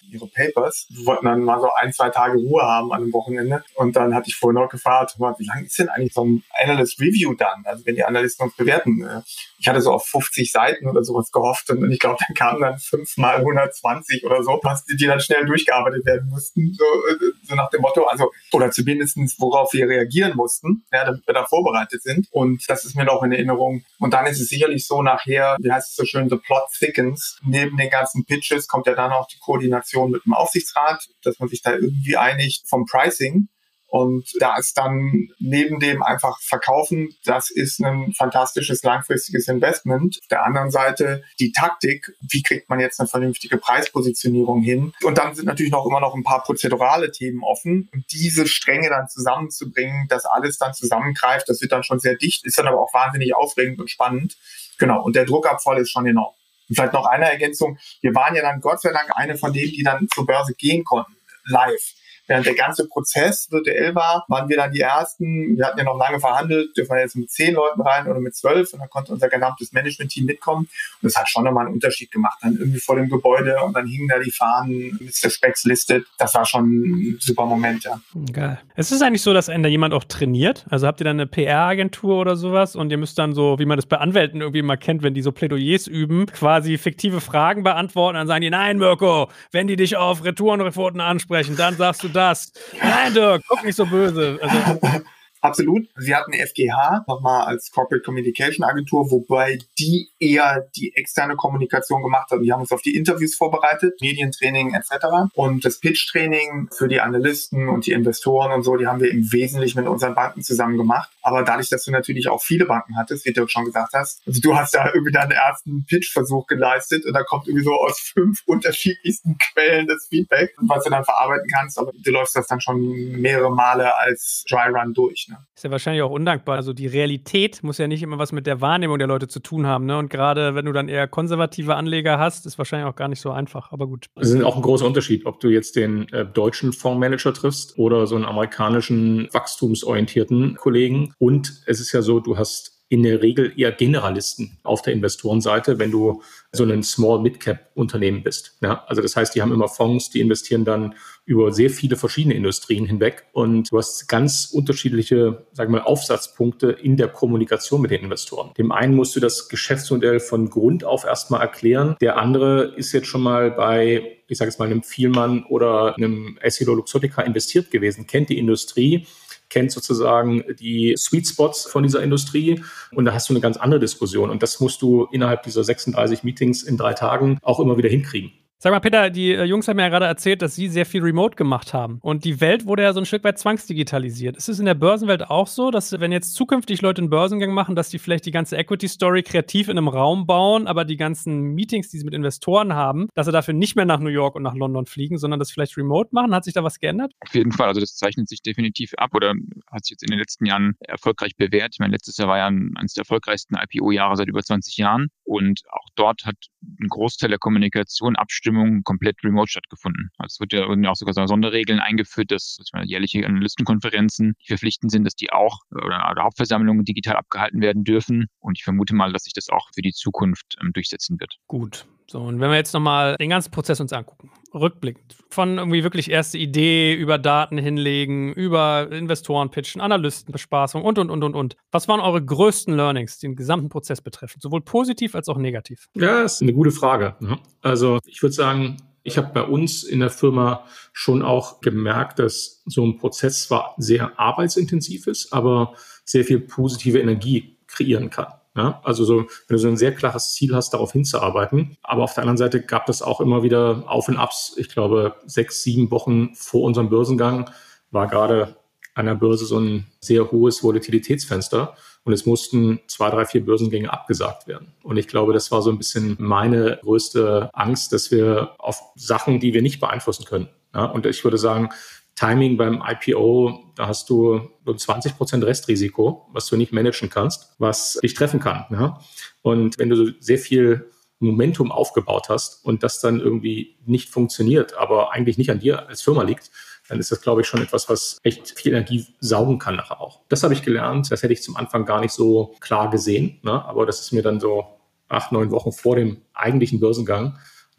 ihre Papers. Wir wollten dann mal so 1-2 Tage Ruhe haben an einem Wochenende. Und dann hatte ich vorhin noch gefragt, wie lange ist denn eigentlich so ein Analyst Review dann? Also wenn die Analysten uns bewerten. Ich hatte so auf 50 Seiten oder sowas gehofft und ich glaube, dann kamen dann 5 mal 120 oder so, die dann schnell durchgearbeitet werden mussten. So nach dem Motto, also, oder zumindest worauf wir reagieren mussten, ja, damit wir da vorbereitet sind. Und das ist mir noch in Erinnerung. Und dann ist es sicherlich so nachher, wie heißt es so schön, the plot thickens. Neben den ganzen Pitches kommt ja dann auch die Koordination mit dem Aufsichtsrat, dass man sich da irgendwie einigt vom Pricing. Und da ist dann neben dem einfach Verkaufen, das ist ein fantastisches langfristiges Investment. Auf der anderen Seite die Taktik, wie kriegt man jetzt eine vernünftige Preispositionierung hin? Und dann sind natürlich immer noch ein paar prozedurale Themen offen. Und diese Stränge dann zusammenzubringen, dass alles dann zusammengreift, das wird dann schon sehr dicht, ist dann aber auch wahnsinnig aufregend und spannend. Genau, und der Druckabfall ist schon enorm. Und vielleicht noch eine Ergänzung, wir waren ja dann Gott sei Dank eine von denen, die dann zur Börse gehen konnten, live. Während der ganze Prozess virtuell war, waren wir dann die Ersten. Wir hatten ja noch lange verhandelt, dürfen wir jetzt mit 10 Leuten rein oder mit 12. Und dann konnte unser gesamtes Management-Team mitkommen. Und das hat schon nochmal einen Unterschied gemacht. Dann irgendwie vor dem Gebäude und dann hingen da die Fahnen, Mr. Specs listed. Das war schon ein super Moment, ja. Geil. Es ist eigentlich so, dass einen da jemand auch trainiert. Also habt ihr dann eine PR-Agentur oder sowas und ihr müsst dann so, wie man das bei Anwälten irgendwie mal kennt, wenn die so Plädoyers üben, quasi fiktive Fragen beantworten. Dann sagen die, nein, Mirko, wenn die dich auf Retourenreforten ansprechen, dann sagst du das. Nein, Dirk, guck nicht so böse. Also, Absolut. Wir hatten FGH nochmal als Corporate Communication Agentur, wobei die eher die externe Kommunikation gemacht haben. Die haben uns auf die Interviews vorbereitet, Medientraining etc. Und das Pitch-Training für die Analysten und die Investoren und so, die haben wir im Wesentlichen mit unseren Banken zusammen gemacht. Aber dadurch, dass du natürlich auch viele Banken hattest, wie du schon gesagt hast, also du hast da irgendwie deinen ersten Pitch-Versuch geleistet und da kommt irgendwie so aus 5 unterschiedlichsten Quellen das Feedback, was du dann verarbeiten kannst. Aber du läufst das dann schon mehrere Male als Dry Run durch. Ist ja wahrscheinlich auch undankbar. Also die Realität muss ja nicht immer was mit der Wahrnehmung der Leute zu tun haben. Ne? Und gerade wenn du dann eher konservative Anleger hast, ist wahrscheinlich auch gar nicht so einfach. Aber gut. Es ist auch ein großer Unterschied, ob du jetzt den deutschen Fondsmanager triffst oder so einen amerikanischen wachstumsorientierten Kollegen. Und es ist ja so, du hast in der Regel eher Generalisten auf der Investorenseite, wenn du so ein Small-Mid-Cap-Unternehmen bist. Ja? Also das heißt, die haben immer Fonds, die investieren dann über sehr viele verschiedene Industrien hinweg und du hast ganz unterschiedliche, sagen wir mal, Aufsatzpunkte in der Kommunikation mit den Investoren. Dem einen musst du das Geschäftsmodell von Grund auf erstmal erklären. Der andere ist jetzt schon mal bei, ich sage jetzt mal, einem Vielmann oder einem EssilorLuxottica investiert gewesen, kennt die Industrie, kennt sozusagen die Sweet Spots von dieser Industrie und da hast du eine ganz andere Diskussion und das musst du innerhalb dieser 36 Meetings in 3 Tagen auch immer wieder hinkriegen. Sag mal, Peter, die Jungs haben ja gerade erzählt, dass sie sehr viel Remote gemacht haben. Und die Welt wurde ja so ein Stück weit zwangsdigitalisiert. Ist es in der Börsenwelt auch so, dass wenn jetzt zukünftig Leute einen Börsengang machen, dass die vielleicht die ganze Equity-Story kreativ in einem Raum bauen, aber die ganzen Meetings, die sie mit Investoren haben, dass sie dafür nicht mehr nach New York und nach London fliegen, sondern das vielleicht remote machen? Hat sich da was geändert? Auf jeden Fall. Also das zeichnet sich definitiv ab oder hat sich jetzt in den letzten Jahren erfolgreich bewährt. Ich meine, letztes Jahr war ja eines der erfolgreichsten IPO-Jahre seit über 20 Jahren. Und auch dort hat ein Großteil der Kommunikation, Abstimmung komplett remote stattgefunden. Also es wurden ja auch sogar Sonderregeln eingeführt, dass jährliche Analystenkonferenzen verpflichtend sind, dass die auch oder Hauptversammlungen digital abgehalten werden dürfen. Und ich vermute mal, dass sich das auch für die Zukunft durchsetzen wird. Gut. So, und wenn wir jetzt nochmal den ganzen Prozess uns angucken, rückblickend, von irgendwie wirklich erste Idee über Daten hinlegen, über Investoren pitchen, Analystenbespaßung und. Was waren eure größten Learnings, die den gesamten Prozess betreffen, sowohl positiv als auch negativ? Ja, das ist eine gute Frage. Also ich würde sagen, ich habe bei uns in der Firma schon auch gemerkt, dass so ein Prozess zwar sehr arbeitsintensiv ist, aber sehr viel positive Energie kreieren kann. Ja, also so, wenn du so ein sehr klares Ziel hast, darauf hinzuarbeiten. Aber auf der anderen Seite gab es auch immer wieder Auf und Abs. Ich glaube, 6, 7 Wochen vor unserem Börsengang war gerade an der Börse so ein sehr hohes Volatilitätsfenster und es mussten 2, 3, 4 Börsengänge abgesagt werden. Und ich glaube, das war so ein bisschen meine größte Angst, dass wir auf Sachen, die wir nicht beeinflussen können. Ja, und ich würde sagen, Timing beim IPO, da hast du so 20% Restrisiko, was du nicht managen kannst, was dich treffen kann. Ja? Und wenn du so sehr viel Momentum aufgebaut hast und das dann irgendwie nicht funktioniert, aber eigentlich nicht an dir als Firma liegt, dann ist das, glaube ich, schon etwas, was echt viel Energie saugen kann nachher auch. Das habe ich gelernt, das hätte ich zum Anfang gar nicht so klar gesehen, ne? Aber das ist mir dann so 8, 9 Wochen vor dem eigentlichen Börsengang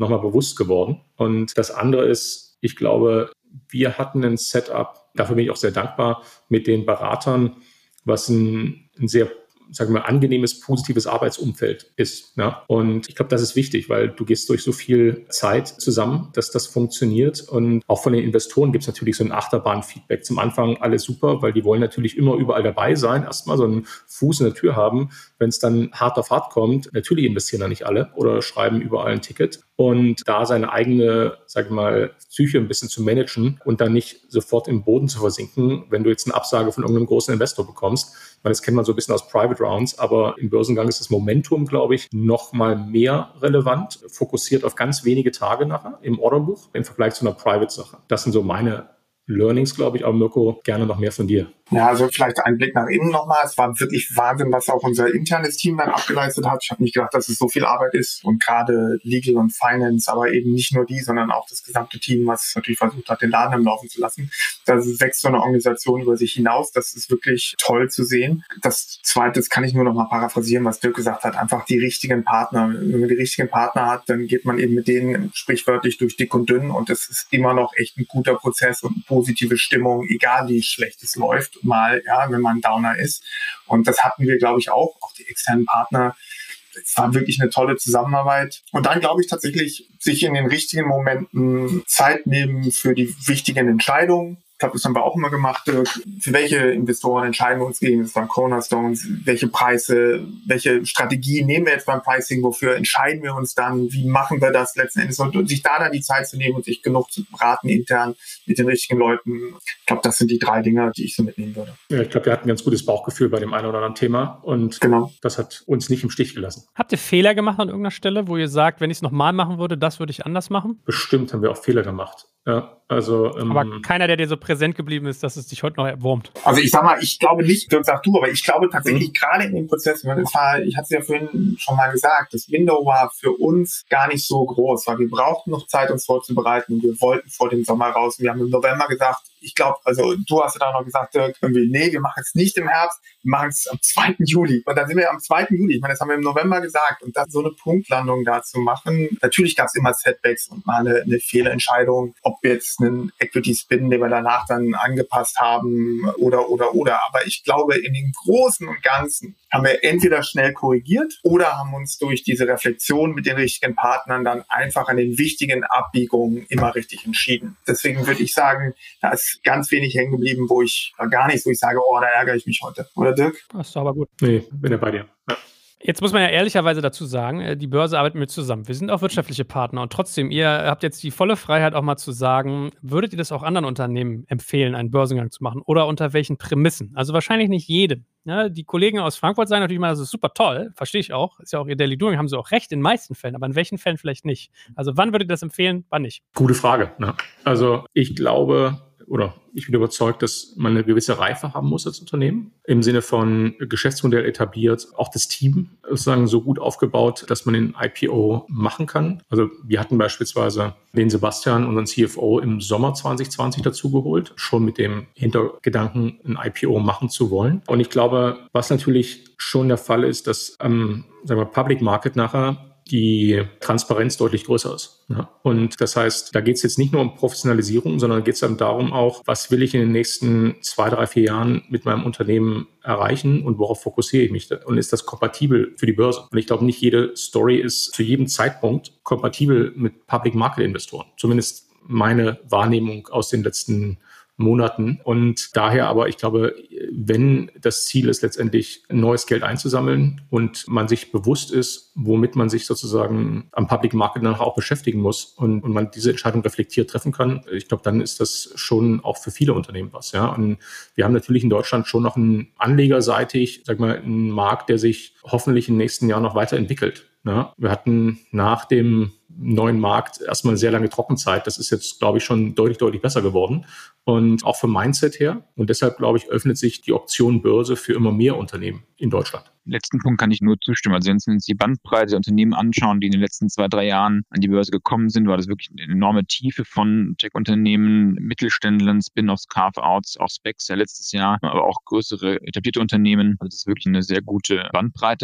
nochmal bewusst geworden. Und das andere ist, ich glaube, wir hatten ein Setup, dafür bin ich auch sehr dankbar, mit den Beratern, was ein sehr, sagen wir, angenehmes, positives Arbeitsumfeld ist. Ne? Und ich glaube, das ist wichtig, weil du gehst durch so viel Zeit zusammen, dass das funktioniert. Und auch von den Investoren gibt es natürlich so ein Achterbahn-Feedback. Zum Anfang alles super, weil die wollen natürlich immer überall dabei sein, erstmal so einen Fuß in der Tür haben. Wenn es dann hart auf hart kommt, natürlich investieren da nicht alle oder schreiben überall ein Ticket. Und da seine eigene, sag ich mal, Psyche ein bisschen zu managen und dann nicht sofort im Boden zu versinken, wenn du jetzt eine Absage von irgendeinem großen Investor bekommst. Ich meine, das kennt man so ein bisschen aus Private Rounds, aber im Börsengang ist das Momentum, glaube ich, noch mal mehr relevant, fokussiert auf ganz wenige Tage nachher im Orderbuch im Vergleich zu einer Private-Sache. Das sind so meine Learnings, glaube ich, aber Mirko, gerne noch mehr von dir. Ja, also vielleicht ein Blick nach innen nochmal. Es war wirklich Wahnsinn, was auch unser internes Team dann abgeleistet hat. Ich habe nicht gedacht, dass es so viel Arbeit ist und gerade Legal und Finance, aber eben nicht nur die, sondern auch das gesamte Team, was natürlich versucht hat, den Laden am Laufen zu lassen. Da wächst so eine Organisation über sich hinaus. Das ist wirklich toll zu sehen. Das Zweite, das kann ich nur noch mal paraphrasieren, was Dirk gesagt hat, einfach die richtigen Partner. Wenn man die richtigen Partner hat, dann geht man eben mit denen sprichwörtlich durch dick und dünn und es ist immer noch echt ein guter Prozess und eine positive Stimmung, egal wie schlecht es läuft. Mal, ja, wenn man Downer ist. Und das hatten wir, glaube ich, auch die externen Partner. Es war wirklich eine tolle Zusammenarbeit. Und dann, glaube ich, tatsächlich sich in den richtigen Momenten Zeit nehmen für die wichtigen Entscheidungen. Ich glaube, das haben wir auch immer gemacht. Für welche Investoren entscheiden wir uns gegen? Das ist dann Cornerstones. Welche Preise, welche Strategie nehmen wir jetzt beim Pricing? Wofür entscheiden wir uns dann? Wie machen wir das letzten Endes? Und sich da dann die Zeit zu nehmen und sich genug zu beraten intern mit den richtigen Leuten. Ich glaube, das sind die 3 Dinge, die ich so mitnehmen würde. Ja, ich glaube, wir hatten ein ganz gutes Bauchgefühl bei dem einen oder anderen Thema und genau, das hat uns nicht im Stich gelassen. Habt ihr Fehler gemacht an irgendeiner Stelle, wo ihr sagt, wenn ich es nochmal machen würde, das würde ich anders machen? Bestimmt haben wir auch Fehler gemacht. Ja, also, aber keiner, der dir so präsent geblieben ist, dass es dich heute noch erwurmt. Also ich sag mal, ich glaube nicht, Dirk sagt du, aber ich glaube tatsächlich gerade in dem Prozess, ich hatte es ja vorhin schon mal gesagt, das Window war für uns gar nicht so groß, weil wir brauchten noch Zeit, uns vorzubereiten. Wir wollten vor dem Sommer raus. Wir haben im November gesagt, ich glaube, also du hast ja da noch gesagt, Dirk, irgendwie, nee, wir machen es nicht im Herbst, wir machen es am 2. Juli. Und dann sind wir am 2. Juli. Ich meine, das haben wir im November gesagt. Und dann so eine Punktlandung da zu machen, natürlich gab es immer Setbacks und mal eine Fehlentscheidung, ob wir jetzt einen Equity-Spin, den wir danach dann angepasst haben oder. Aber ich glaube, in den Großen und Ganzen haben wir entweder schnell korrigiert oder haben uns durch diese Reflexion mit den richtigen Partnern dann einfach an den wichtigen Abbiegungen immer richtig entschieden. Deswegen würde ich sagen, da ist ganz wenig hängen geblieben, wo ich sage, oh, da ärgere ich mich heute. Oder Dirk? Das ist doch aber gut. Nee, bin ja bei dir. Ja. Jetzt muss man ja ehrlicherweise dazu sagen, die Börse arbeitet mit zusammen. Wir sind auch wirtschaftliche Partner und trotzdem, ihr habt jetzt die volle Freiheit auch mal zu sagen, würdet ihr das auch anderen Unternehmen empfehlen, einen Börsengang zu machen oder unter welchen Prämissen? Also wahrscheinlich nicht jedem. Ja, die Kollegen aus Frankfurt sagen natürlich mal, das ist super toll, verstehe ich auch, ist ja auch ihr Daily Doing, haben sie auch recht in den meisten Fällen, aber in welchen Fällen vielleicht nicht? Also wann würdet ihr das empfehlen, wann nicht? Gute Frage. Ne? Also ich glaube, oder ich bin überzeugt, dass man eine gewisse Reife haben muss als Unternehmen. Im Sinne von Geschäftsmodell etabliert, auch das Team sozusagen so gut aufgebaut, dass man den IPO machen kann. Also wir hatten beispielsweise den Sebastian, unseren CFO, im Sommer 2020 dazugeholt, schon mit dem Hintergedanken, ein IPO machen zu wollen. Und ich glaube, was natürlich schon der Fall ist, dass sagen wir, Public Market nachher die Transparenz deutlich größer ist. Ja. Und das heißt, da geht es jetzt nicht nur um Professionalisierung, sondern geht es dann darum auch, was will ich in den nächsten 2, 3, 4 Jahren mit meinem Unternehmen erreichen und worauf fokussiere ich mich da? Und ist das kompatibel für die Börse? Und ich glaube, nicht jede Story ist zu jedem Zeitpunkt kompatibel mit Public Market Investoren. Zumindest meine Wahrnehmung aus den letzten Monaten. Und daher aber, ich glaube, wenn das Ziel ist, letztendlich neues Geld einzusammeln und man sich bewusst ist, womit man sich sozusagen am Public Market danach auch beschäftigen muss und man diese Entscheidung reflektiert treffen kann, ich glaube, dann ist das schon auch für viele Unternehmen was. Ja. Und wir haben natürlich in Deutschland schon noch einen anlegerseitig, sag mal, einen Markt, der sich hoffentlich im nächsten Jahr noch weiterentwickelt. Ja. Wir hatten nach dem neuen Markt erstmal eine sehr lange Trockenzeit. Das ist jetzt, glaube ich, schon deutlich besser geworden. Und auch vom Mindset her. Und deshalb, glaube ich, öffnet sich die Option Börse für immer mehr Unternehmen in Deutschland. Letzten Punkt kann ich nur zustimmen. Also wenn wir uns die Bandbreite der Unternehmen anschauen, die in den letzten 2, 3 Jahren an die Börse gekommen sind, war das wirklich eine enorme Tiefe von Tech-Unternehmen, Mittelständlern, Spin-offs, Carve-outs, auch Specs ja letztes Jahr, aber auch größere etablierte Unternehmen. Also das ist wirklich eine sehr gute Bandbreite.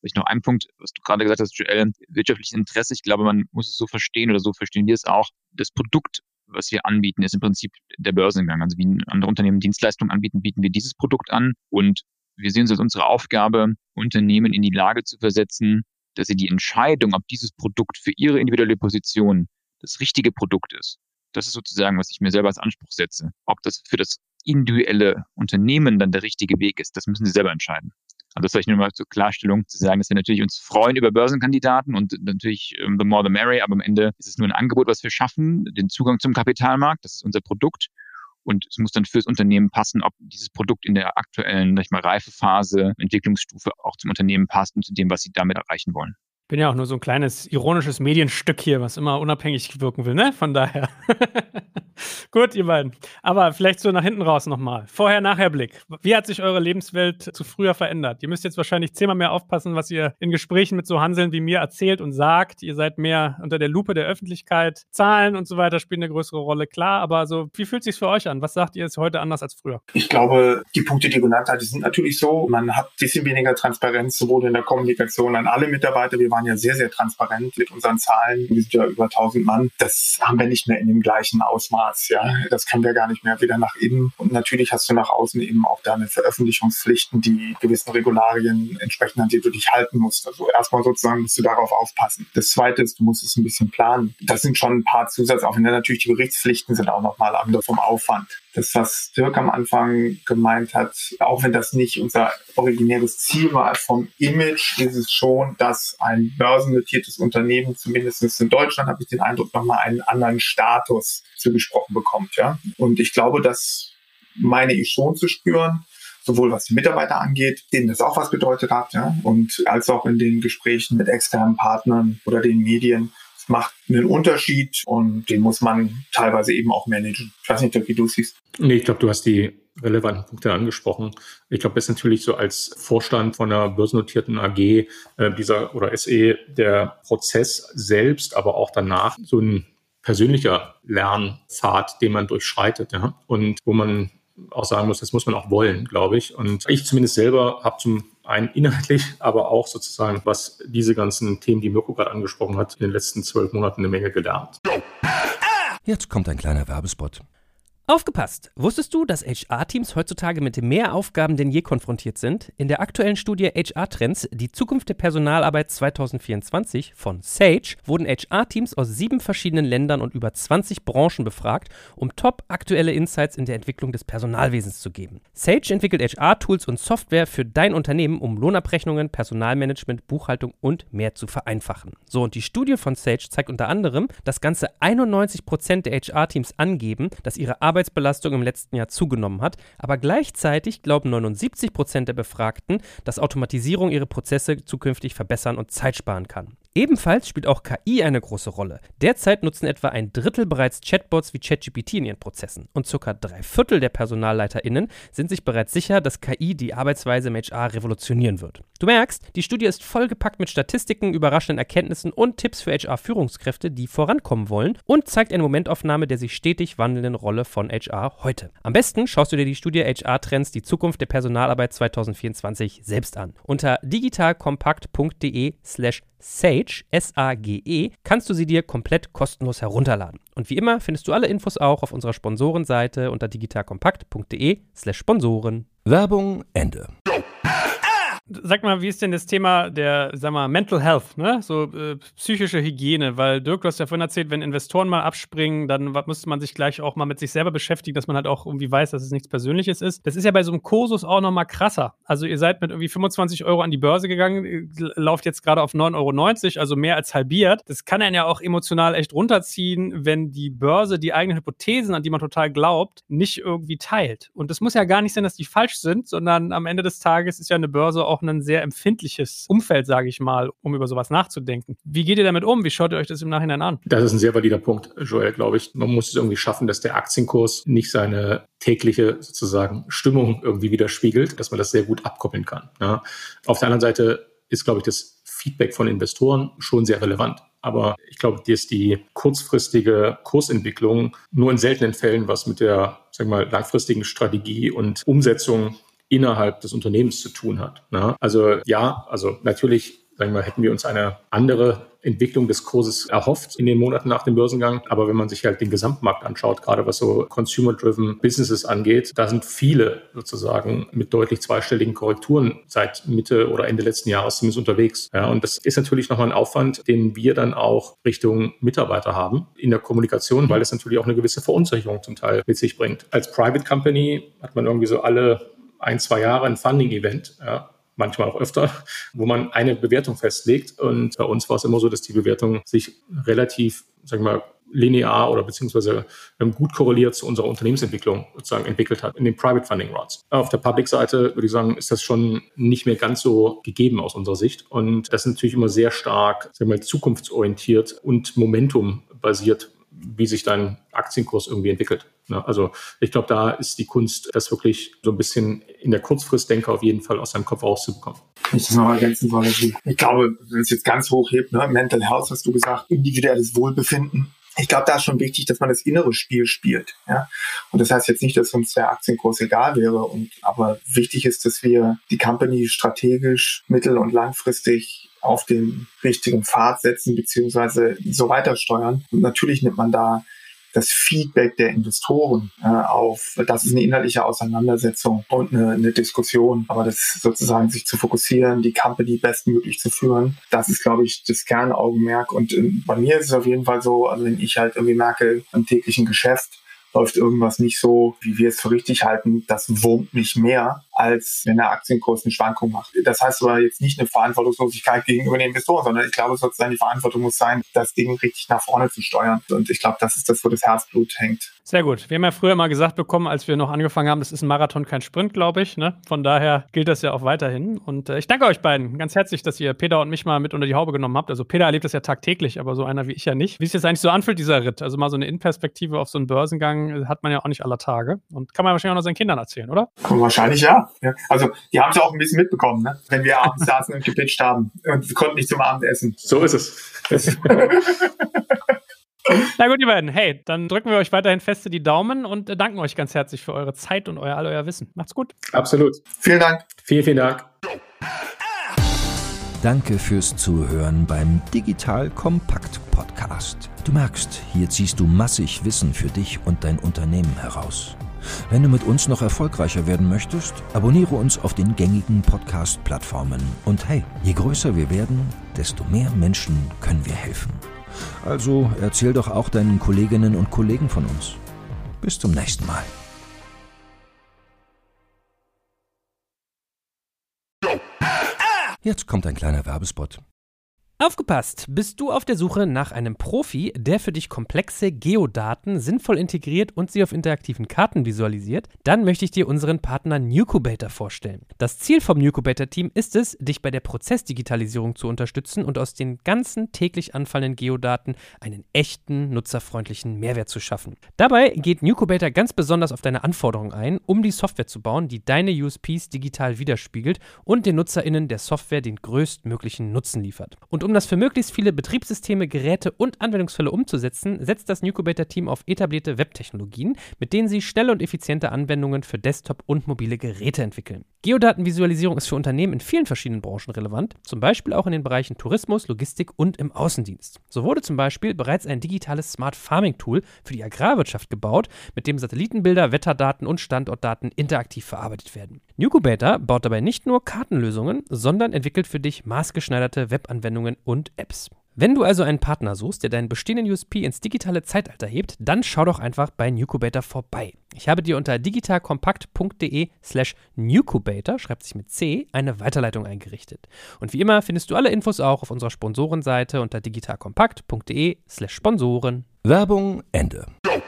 Vielleicht noch ein Punkt, was du gerade gesagt hast, Joel, wirtschaftliches Interesse. Ich glaube, man muss es so verstehen oder so verstehen wir es auch. Das Produkt, was wir anbieten, ist im Prinzip der Börsengang. Also wie andere Unternehmen Dienstleistungen anbieten, bieten wir dieses Produkt an. Und wir sehen es als unsere Aufgabe, Unternehmen in die Lage zu versetzen, dass sie die Entscheidung, ob dieses Produkt für ihre individuelle Position das richtige Produkt ist. Das ist sozusagen, was ich mir selber als Anspruch setze. Ob das für das individuelle Unternehmen dann der richtige Weg ist, das müssen sie selber entscheiden. Also das vielleicht nur mal zur Klarstellung zu sagen, dass wir natürlich uns freuen über Börsenkandidaten und natürlich the more the merrier, aber am Ende ist es nur ein Angebot, was wir schaffen, den Zugang zum Kapitalmarkt, das ist unser Produkt und es muss dann fürs Unternehmen passen, ob dieses Produkt in der aktuellen, sag ich mal, Reifephase, Entwicklungsstufe auch zum Unternehmen passt und zu dem, was sie damit erreichen wollen. Bin ja auch nur so ein kleines ironisches Medienstück hier, was immer unabhängig wirken will, ne? Von daher. Gut, ihr beiden. Aber vielleicht so nach hinten raus nochmal. Vorher-Nachher-Blick. Wie hat sich eure Lebenswelt zu früher verändert? Ihr müsst jetzt wahrscheinlich 10-mal mehr aufpassen, was ihr in Gesprächen mit so Hanseln wie mir erzählt und sagt. Ihr seid mehr unter der Lupe der Öffentlichkeit. Zahlen und so weiter spielen eine größere Rolle, klar. Aber so, wie fühlt es sich für euch an? Was sagt ihr, ist heute anders als früher? Ich glaube, die Punkte, die du genannt hast, die sind natürlich so. Man hat ein bisschen weniger Transparenz, sowohl in der Kommunikation an alle Mitarbeiter. Wir waren ja sehr, sehr transparent mit unseren Zahlen. Wir sind ja über 1000 Mann. Das haben wir nicht mehr in dem gleichen Ausmaß. Ja, das können wir gar nicht mehr wieder nach innen. Und natürlich hast du nach außen eben auch deine Veröffentlichungspflichten, die gewissen Regularien entsprechen, an die du dich halten musst. Also erstmal sozusagen musst du darauf aufpassen. Das Zweite ist, du musst es ein bisschen planen. Das sind schon ein paar Zusatzaufwände. Natürlich die Berichtspflichten sind auch nochmal anders vom Aufwand. Das, was Dirk am Anfang gemeint hat, auch wenn das nicht unser originäres Ziel war, vom Image ist es schon, dass ein börsennotiertes Unternehmen, zumindest in Deutschland, habe ich den Eindruck, nochmal einen anderen Status zugesprochen bekommt. Ja? Und ich glaube, das meine ich schon zu spüren, sowohl was die Mitarbeiter angeht, denen das auch was bedeutet hat, ja? Und als auch in den Gesprächen mit externen Partnern oder den Medien. Macht einen Unterschied und den muss man teilweise eben auch managen. Ich weiß nicht, wie du es siehst. Nee, ich glaube, du hast die relevanten Punkte angesprochen. Ich glaube, es ist natürlich so als Vorstand von einer börsennotierten AG dieser oder SE der Prozess selbst, aber auch danach so ein persönlicher Lernpfad, den man durchschreitet, ja? Und wo man auch sagen muss, das muss man auch wollen, glaube ich. Und ich zumindest selber habe zum einen inhaltlich, aber auch sozusagen, was diese ganzen Themen, die Mirko gerade angesprochen hat, in den letzten 12 Monaten eine Menge gelernt. Jetzt kommt ein kleiner Werbespot. Aufgepasst! Wusstest du, dass HR-Teams heutzutage mit mehr Aufgaben denn je konfrontiert sind? In der aktuellen Studie HR-Trends, die Zukunft der Personalarbeit 2024 von Sage, wurden HR-Teams aus 7 verschiedenen Ländern und über 20 Branchen befragt, um top-aktuelle Insights in der Entwicklung des Personalwesens zu geben. Sage entwickelt HR-Tools und Software für dein Unternehmen, um Lohnabrechnungen, Personalmanagement, Buchhaltung und mehr zu vereinfachen. So, und die Studie von Sage zeigt unter anderem, dass ganze 91% der HR-Teams angeben, dass ihre Arbeitsbelastung im letzten Jahr zugenommen hat, aber gleichzeitig glauben 79% der Befragten, dass Automatisierung ihre Prozesse zukünftig verbessern und Zeit sparen kann. Ebenfalls spielt auch KI eine große Rolle. Derzeit nutzen etwa 1/3 bereits Chatbots wie ChatGPT in ihren Prozessen und ca. 3/4 der PersonalleiterInnen sind sich bereits sicher, dass KI die Arbeitsweise im HR revolutionieren wird. Du merkst, die Studie ist vollgepackt mit Statistiken, überraschenden Erkenntnissen und Tipps für HR-Führungskräfte, die vorankommen wollen und zeigt eine Momentaufnahme der sich stetig wandelnden Rolle von HR heute. Am besten schaust du dir die Studie HR-Trends, die Zukunft der Personalarbeit 2024 selbst an. Unter digitalkompakt.de/Sage, S-A-G-E, kannst du sie dir komplett kostenlos herunterladen. Und wie immer findest du alle Infos auch auf unserer Sponsorenseite unter digitalkompakt.de/Sponsoren. Werbung Ende. Sag mal, wie ist denn das Thema der, sag mal, Mental Health, ne? So psychische Hygiene, weil Dirk, du hast ja vorhin erzählt, wenn Investoren mal abspringen, dann müsste man sich gleich auch mal mit sich selber beschäftigen, dass man halt auch irgendwie weiß, dass es nichts Persönliches ist. Das ist ja bei so einem Kursus auch nochmal krasser. Also ihr seid mit irgendwie 25 € an die Börse gegangen, lauft jetzt gerade auf 9,90 €, also mehr als halbiert. Das kann einen ja auch emotional echt runterziehen, wenn die Börse die eigenen Hypothesen, an die man total glaubt, nicht irgendwie teilt. Und das muss ja gar nicht sein, dass die falsch sind, sondern am Ende des Tages ist ja eine Börse auch ein sehr empfindliches Umfeld, sage ich mal, um über sowas nachzudenken. Wie geht ihr damit um? Wie schaut ihr euch das im Nachhinein an? Das ist ein sehr valider Punkt, Joel, glaube ich. Man muss es irgendwie schaffen, dass der Aktienkurs nicht seine tägliche sozusagen Stimmung irgendwie widerspiegelt, dass man das sehr gut abkoppeln kann. Ja. Auf der anderen Seite ist, glaube ich, das Feedback von Investoren schon sehr relevant. Aber ich glaube, dass die kurzfristige Kursentwicklung nur in seltenen Fällen was mit der, sagen wir mal, langfristigen Strategie und Umsetzung innerhalb des Unternehmens zu tun hat. Ne? Also natürlich, sagen wir, hätten wir uns eine andere Entwicklung des Kurses erhofft in den Monaten nach dem Börsengang. Aber wenn man sich halt den Gesamtmarkt anschaut, gerade was so Consumer-Driven Businesses angeht, da sind viele sozusagen mit deutlich zweistelligen Korrekturen seit Mitte oder Ende letzten Jahres zumindest unterwegs. Ja, und das ist natürlich nochmal ein Aufwand, den wir dann auch Richtung Mitarbeiter haben in der Kommunikation, weil es natürlich auch eine gewisse Verunsicherung zum Teil mit sich bringt. Als Private Company hat man irgendwie so alle 1-2 Jahre ein Funding-Event, ja, manchmal auch öfter, wo man eine Bewertung festlegt. Und bei uns war es immer so, dass die Bewertung sich relativ, sagen wir mal, linear oder beziehungsweise gut korreliert zu unserer Unternehmensentwicklung sozusagen entwickelt hat in den Private Funding Rounds. Auf der Public-Seite würde ich sagen, ist das schon nicht mehr ganz so gegeben aus unserer Sicht. Und das ist natürlich immer sehr stark, sagen wir mal, zukunftsorientiert und momentumbasiert, wie sich dein Aktienkurs irgendwie entwickelt. Also ich glaube, da ist die Kunst, das wirklich so ein bisschen in der Kurzfristdenker auf jeden Fall aus seinem Kopf rauszubekommen. Wenn ich das noch ergänzen soll, ich glaube, wenn es jetzt ganz hoch hebt, Mental Health, hast du gesagt, individuelles Wohlbefinden. Ich glaube, da ist schon wichtig, dass man das innere Spiel spielt. Ja? Und das heißt jetzt nicht, dass uns der Aktienkurs egal wäre. Aber wichtig ist, dass wir die Company strategisch mittel- und langfristig auf den richtigen Pfad setzen beziehungsweise so weiter steuern. Und natürlich nimmt man da das Feedback der Investoren auf. Das ist eine inhaltliche Auseinandersetzung und eine Diskussion. Aber das sozusagen sich zu fokussieren, die Company bestmöglich zu führen, das ist, glaube ich, das Kernaugenmerk. Und bei mir ist es auf jeden Fall so, also wenn ich halt irgendwie merke, im täglichen Geschäft läuft irgendwas nicht so, wie wir es für richtig halten, das wurmt mich mehr, als wenn der Aktienkurs eine Schwankung macht. Das heißt aber jetzt nicht eine Verantwortungslosigkeit gegenüber den Investoren, sondern ich glaube, sozusagen die Verantwortung muss sein, das Ding richtig nach vorne zu steuern. Und ich glaube, das ist das, wo das Herzblut hängt. Sehr gut. Wir haben ja früher mal gesagt bekommen, als wir noch angefangen haben, das ist ein Marathon, kein Sprint, glaube ich. Ne? Von daher gilt das ja auch weiterhin. Und ich danke euch beiden ganz herzlich, dass ihr Peter und mich mal mit unter die Haube genommen habt. Also Peter erlebt das ja tagtäglich, aber so einer wie ich ja nicht. Wie es jetzt eigentlich so anfühlt, dieser Ritt. Also mal so eine Innenperspektive auf so einen Börsengang hat man ja auch nicht aller Tage. Und kann man wahrscheinlich auch noch seinen Kindern erzählen, oder? Wahrscheinlich ja. Also die haben es auch ein bisschen mitbekommen, ne? Wenn wir abends saßen und gepitcht haben und wir konnten nicht zum Abendessen. So ist es. Na gut, ihr beiden. Hey, dann drücken wir euch weiterhin feste die Daumen und danken euch ganz herzlich für eure Zeit und all euer Wissen. Macht's gut. Absolut. Vielen Dank. Vielen Dank. Danke fürs Zuhören beim Digital Kompakt Podcast. Du merkst, hier ziehst du massig Wissen für dich und dein Unternehmen heraus. Wenn du mit uns noch erfolgreicher werden möchtest, abonniere uns auf den gängigen Podcast-Plattformen. Und hey, je größer wir werden, desto mehr Menschen können wir helfen. Also erzähl doch auch deinen Kolleginnen und Kollegen von uns. Bis zum nächsten Mal. Jetzt kommt ein kleiner Werbespot. Aufgepasst! Bist du auf der Suche nach einem Profi, der für dich komplexe Geodaten sinnvoll integriert und sie auf interaktiven Karten visualisiert? Dann möchte ich dir unseren Partner Nucubator vorstellen. Das Ziel vom Nucubator-Team ist es, dich bei der Prozessdigitalisierung zu unterstützen und aus den ganzen täglich anfallenden Geodaten einen echten, nutzerfreundlichen Mehrwert zu schaffen. Dabei geht Nucubator ganz besonders auf deine Anforderungen ein, um die Software zu bauen, die deine USPs digital widerspiegelt und den NutzerInnen der Software den größtmöglichen Nutzen liefert. Und um das für möglichst viele Betriebssysteme, Geräte und Anwendungsfälle umzusetzen, setzt das Nucubator-Team auf etablierte Webtechnologien, mit denen sie schnelle und effiziente Anwendungen für Desktop- und mobile Geräte entwickeln. Geodatenvisualisierung ist für Unternehmen in vielen verschiedenen Branchen relevant, zum Beispiel auch in den Bereichen Tourismus, Logistik und im Außendienst. So wurde zum Beispiel bereits ein digitales Smart Farming Tool für die Agrarwirtschaft gebaut, mit dem Satellitenbilder, Wetterdaten und Standortdaten interaktiv verarbeitet werden. Nucubator baut dabei nicht nur Kartenlösungen, sondern entwickelt für dich maßgeschneiderte Webanwendungen und Apps. Wenn du also einen Partner suchst, der deinen bestehenden USP ins digitale Zeitalter hebt, dann schau doch einfach bei Nucubator vorbei. Ich habe dir unter digitalkompakt.de/Nucubator, schreibt sich mit C, eine Weiterleitung eingerichtet. Und wie immer findest du alle Infos auch auf unserer Sponsorenseite unter digitalkompakt.de/Sponsoren. Werbung Ende.